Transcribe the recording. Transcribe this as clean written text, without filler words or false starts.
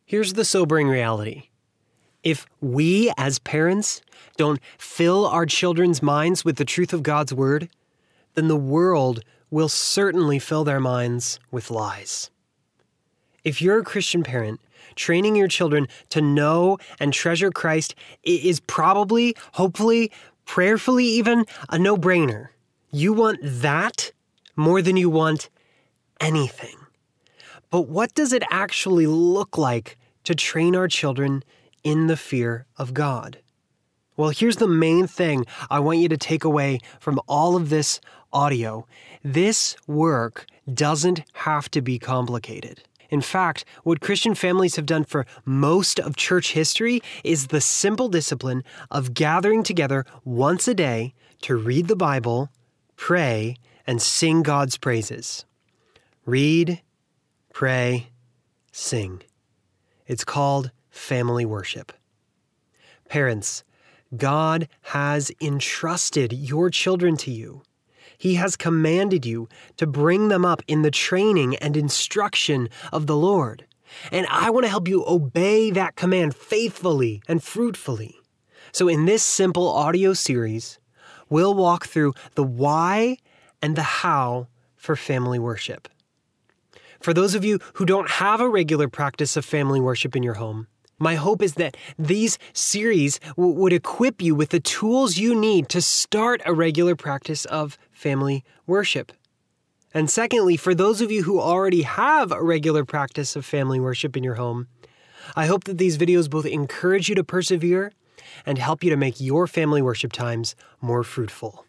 Here's the sobering reality. If we, as parents, don't fill our children's minds with the truth of God's Word, then the world will certainly fill their minds with lies. If you're a Christian parent, training your children to know and treasure Christ is probably, hopefully, prayerfully even, a no-brainer. You want that more than you want anything. But what does it actually look like to train our children in the fear of God? Well, here's the main thing I want you to take away from all of this audio. This work doesn't have to be complicated. In fact, what Christian families have done for most of church history is the simple discipline of gathering together once a day to read the Bible, pray, and sing God's praises. Read, pray, sing. It's called family worship. Parents, God has entrusted your children to you. He has commanded you to bring them up in the training and instruction of the Lord. And I want to help you obey that command faithfully and fruitfully. So in this simple audio series, we'll walk through the why and the how for family worship. For those of you who don't have a regular practice of family worship in your home, my hope is that these series would equip you with the tools you need to start a regular practice of family worship. And secondly, for those of you who already have a regular practice of family worship in your home, I hope that these videos both encourage you to persevere and help you to make your family worship times more fruitful.